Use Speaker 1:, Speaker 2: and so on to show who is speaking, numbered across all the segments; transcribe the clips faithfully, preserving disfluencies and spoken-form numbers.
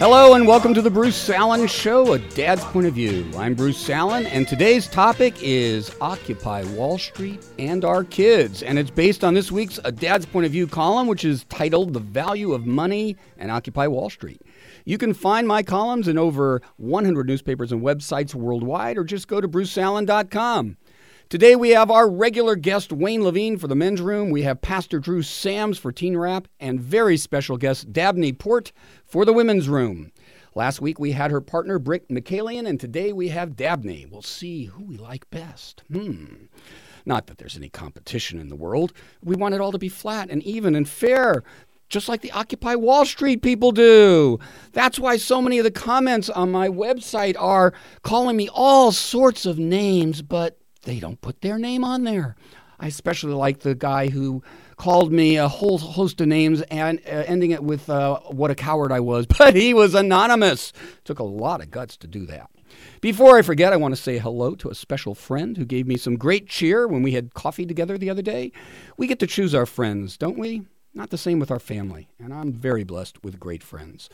Speaker 1: Hello and welcome to the Bruce Allen Show, A Dad's Point of View. I'm Bruce Allen, and today's topic is Occupy Wall Street and Our Kids. And it's based on this week's A Dad's Point of View column, which is titled The Value of Money and Occupy Wall Street. You can find my columns in over one hundred newspapers and websites worldwide, or just go to bruce allen dot com. Today we have our regular guest, Wayne Levine, for the Men's Room. We have Pastor Drew Sams for Teen Rap, and very special guest, Dabney Port, for the Women's Room. Last week we had her partner, Britt McCallion, and today we have Dabney. We'll see who we like best. Hmm. Not that there's any competition in the world. We want it all to be flat and even and fair, just like the Occupy Wall Street people do. That's why so many of the comments on my website are calling me all sorts of names, but they don't put their name on there. I especially like the guy who called me a whole host of names and uh, ending it with uh, what a coward I was, but he was anonymous. Took a lot of guts to do that. Before I forget, I want to say hello to a special friend who gave me some great cheer when we had coffee together the other day. We get to choose our friends, don't we? Not the same with our family, and I'm very blessed with great friends.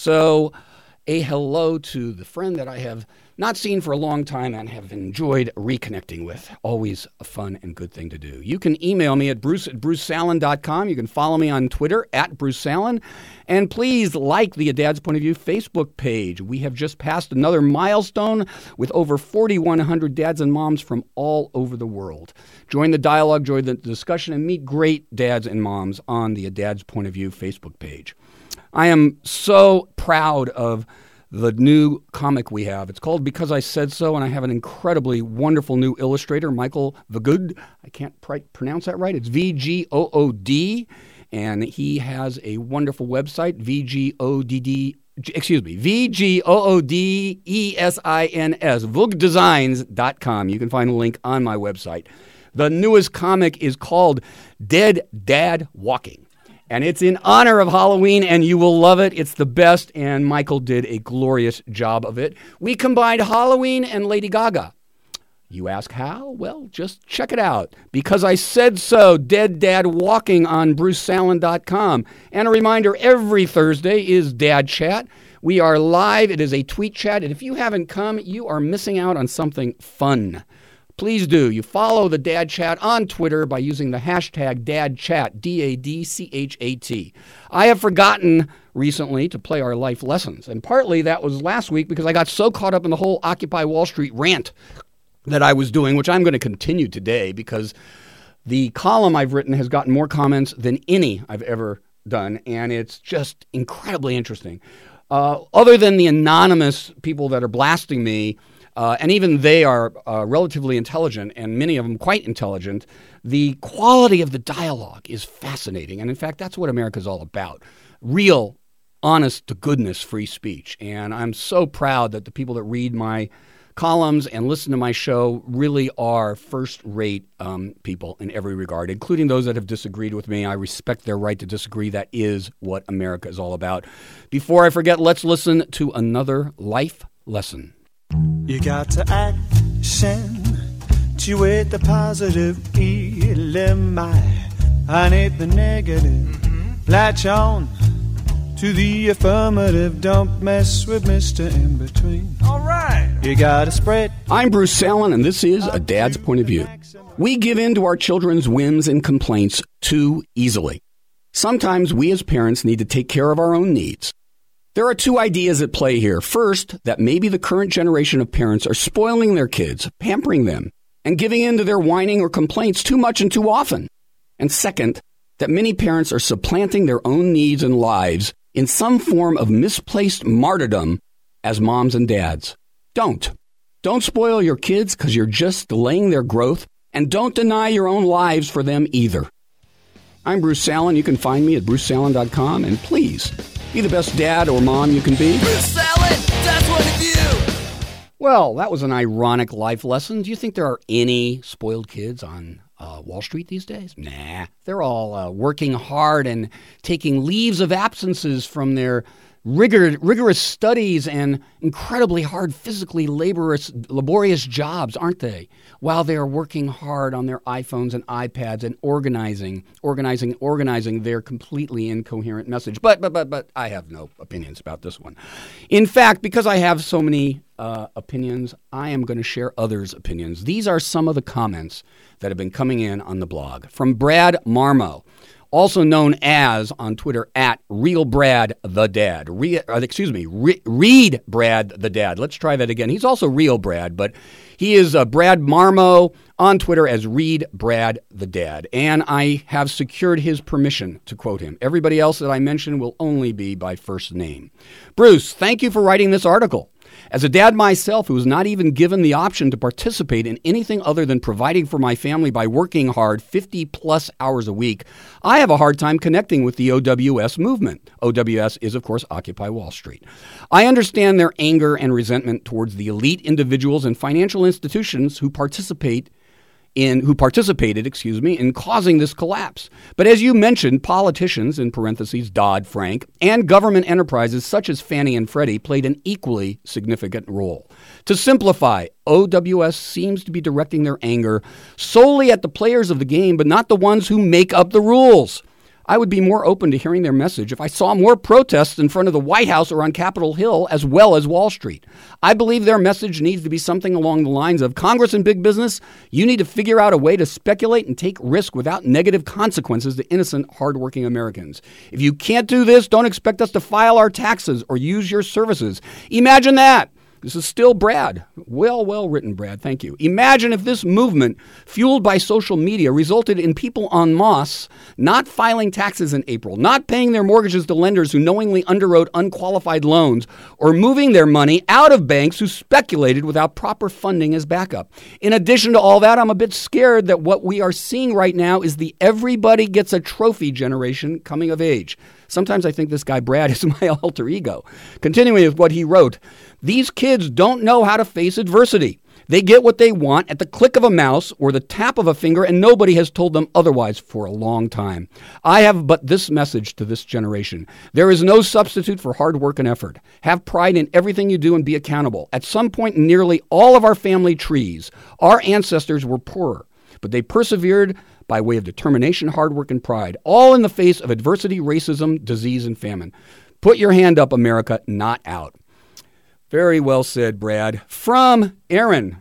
Speaker 1: So a hello to the friend that I have not seen for a long time and have enjoyed reconnecting with. Always a fun and good thing to do. You can email me at bruce at bruce allen dot com. You can follow me on Twitter at Bruce Allen. And please like the A Dad's Point of View Facebook page. We have just passed another milestone with over forty-one hundred dads and moms from all over the world. Join the dialogue, join the discussion, and meet great dads and moms on the A Dad's Point of View Facebook page. I am so proud of the new comic we have. It's called Because I Said So, and I have an incredibly wonderful new illustrator, Michael Vogood. I can't pr- pronounce that right. It's V G O O D, and he has a wonderful website, V G O D D, excuse me, V G O O D E S I N S, vogue designs dot com. You can find a link on my website. The newest comic is called Dead Dad Walking. And it's in honor of Halloween, and you will love it. It's the best, and Michael did a glorious job of it. We combined Halloween and Lady Gaga. You ask how? Well, just check it out. Because I Said So, Dead Dad Walking on bruce allen dot com. And a reminder, every Thursday is Dad Chat. We are live. It is a tweet chat, and if you haven't come, you are missing out on something fun. Please do. You follow the Dad Chat on Twitter by using the hashtag DadChat, D A D C H A T. I have forgotten recently to play our life lessons, and partly that was last week because I got so caught up in the whole Occupy Wall Street rant that I was doing, which I'm going to continue today because the column I've written has gotten more comments than any I've ever done, and it's just incredibly interesting. Uh, other than the anonymous people that are blasting me, Uh, and even they are uh, relatively intelligent, and many of them quite intelligent, the quality of the dialogue is fascinating. And in fact, that's what America is all about. Real, honest-to-goodness free speech. And I'm so proud that the people that read my columns and listen to my show really are first-rate um, people in every regard, including those that have disagreed with me. I respect their right to disagree. That is what America is all about. Before I forget, let's listen to another life lesson.
Speaker 2: You got to action to with the positive element. I need the negative. Mm-hmm. Latch on to the affirmative. Don't mess with Mister In Between. All right. You got to spread.
Speaker 1: I'm Bruce Allen, and this is A Dad's Point of View. We give in to our children's whims and complaints too easily. Sometimes we as parents need to take care of our own needs. There are two ideas at play here. First, that maybe the current generation of parents are spoiling their kids, pampering them, and giving in to their whining or complaints too much and too often. And second, that many parents are supplanting their own needs and lives in some form of misplaced martyrdom as moms and dads. Don't. Don't spoil your kids because you're just delaying their growth, and don't deny your own lives for them either. I'm Bruce Allen. You can find me at bruce allen dot com, and please, be the best dad or mom you can be.
Speaker 3: Bruce Allen, Dad's Point of View.
Speaker 1: Well, that was an ironic life lesson. Do you think there are any spoiled kids on uh, Wall Street these days? Nah. They're all uh, working hard and taking leaves of absences from their rigor, rigorous studies and incredibly hard, physically laborious, laborious jobs, aren't they? While they are working hard on their iPhones and iPads and organizing, organizing, organizing their completely incoherent message. But, but, but, but I have no opinions about this one. In fact, because I have so many uh, opinions, I am going to share others' opinions. These are some of the comments that have been coming in on the blog. From Brad Marmo, also known as on Twitter at Real Brad the Dad. Re, uh, excuse me, Re, Read Brad the Dad. Let's try that again. He's also Real Brad, but he is uh, Brad Marmo on Twitter as Read Brad the Dad. And I have secured his permission to quote him. Everybody else that I mention will only be by first name. Bruce, thank you for writing this article. As a dad myself who was not even given the option to participate in anything other than providing for my family by working hard fifty plus hours a week, I have a hard time connecting with the O W S movement. O W S is, of course, Occupy Wall Street. I understand their anger and resentment towards the elite individuals and financial institutions who participate in who participated, excuse me, in causing this collapse. But as you mentioned, politicians, in parentheses, Dodd-Frank, and government enterprises such as Fannie and Freddie played an equally significant role. To simplify, O W S seems to be directing their anger solely at the players of the game, but not the ones who make up the rules. I would be more open to hearing their message if I saw more protests in front of the White House or on Capitol Hill as well as Wall Street. I believe their message needs to be something along the lines of, Congress and big business, you need to figure out a way to speculate and take risk without negative consequences to innocent, hardworking Americans. If you can't do this, don't expect us to file our taxes or use your services. Imagine that. This is still Brad. Well, well written, Brad. Thank you. Imagine if this movement, fueled by social media, resulted in people en masse not filing taxes in April, not paying their mortgages to lenders who knowingly underwrote unqualified loans, or moving their money out of banks who speculated without proper funding as backup. In addition to all that, I'm a bit scared that what we are seeing right now is the everybody gets a trophy generation coming of age. Sometimes I think this guy Brad is my alter ego. Continuing with what he wrote, these kids don't know how to face adversity. They get what they want at the click of a mouse or the tap of a finger, and nobody has told them otherwise for a long time. I have but this message to this generation. There is no substitute for hard work and effort. Have pride in everything you do and be accountable. At some point in nearly all of our family trees, our ancestors were poorer, but they persevered by way of determination, hard work, and pride, all in the face of adversity, racism, disease, and famine. Put your hand up, America, not out. Very well said, Brad. From Aaron.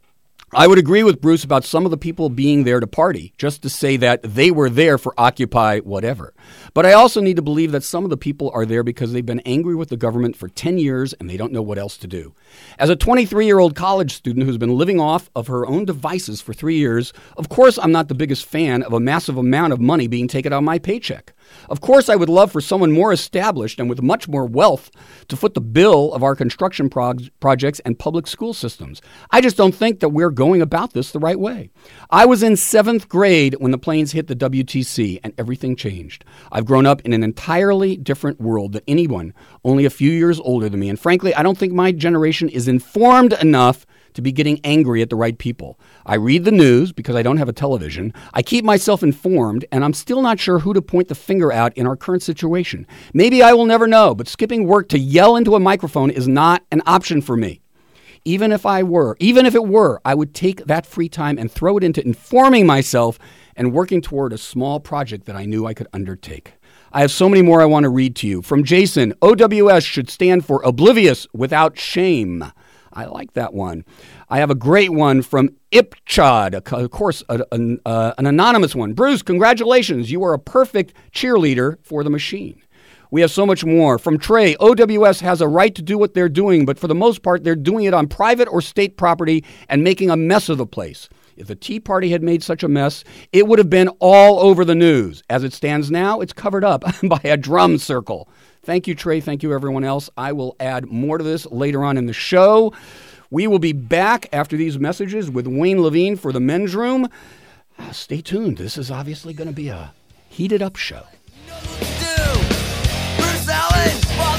Speaker 1: I would agree with Bruce about some of the people being there to party, just to say that they were there for Occupy whatever. But I also need to believe that some of the people are there because they've been angry with the government for ten years and they don't know what else to do. As a twenty-three-year-old college student who's been living off of her own devices for three years, of course I'm not the biggest fan of a massive amount of money being taken out of my paycheck. Of course I would love for someone more established and with much more wealth to foot the bill of our construction prog- projects and public school systems. I just don't think that we're going about this the right way. I was in seventh grade when the planes hit the W T C and everything changed. I've grown up in an entirely different world than anyone only a few years older than me. And frankly, I don't think my generation is informed enough to be getting angry at the right people. I read the news because I don't have a television. I keep myself informed, and I'm still not sure who to point the finger at in our current situation. Maybe I will never know, but skipping work to yell into a microphone is not an option for me. Even if I were, even if it were, I would take that free time and throw it into informing myself and working toward a small project that I knew I could undertake. I have so many more I want to read to you. From Jason, O W S should stand for Oblivious Without Shame. I like that one. I have a great one from Ipchad, of course, a, a, uh, an anonymous one. Bruce, congratulations. You are a perfect cheerleader for the machine. We have so much more. From Trey, O W S has a right to do what they're doing, but for the most part, they're doing it on private or state property and making a mess of the place. If the Tea Party had made such a mess, it would have been all over the news. As it stands now, it's covered up by a drum circle. Thank you, Trey. Thank you, everyone else. I will add more to this later on in the show. We will be back after these messages with Wayne Levine for the Men's Room. Uh, stay tuned. This is obviously going to be a heated up show.
Speaker 3: You know what to do. Bruce Allen.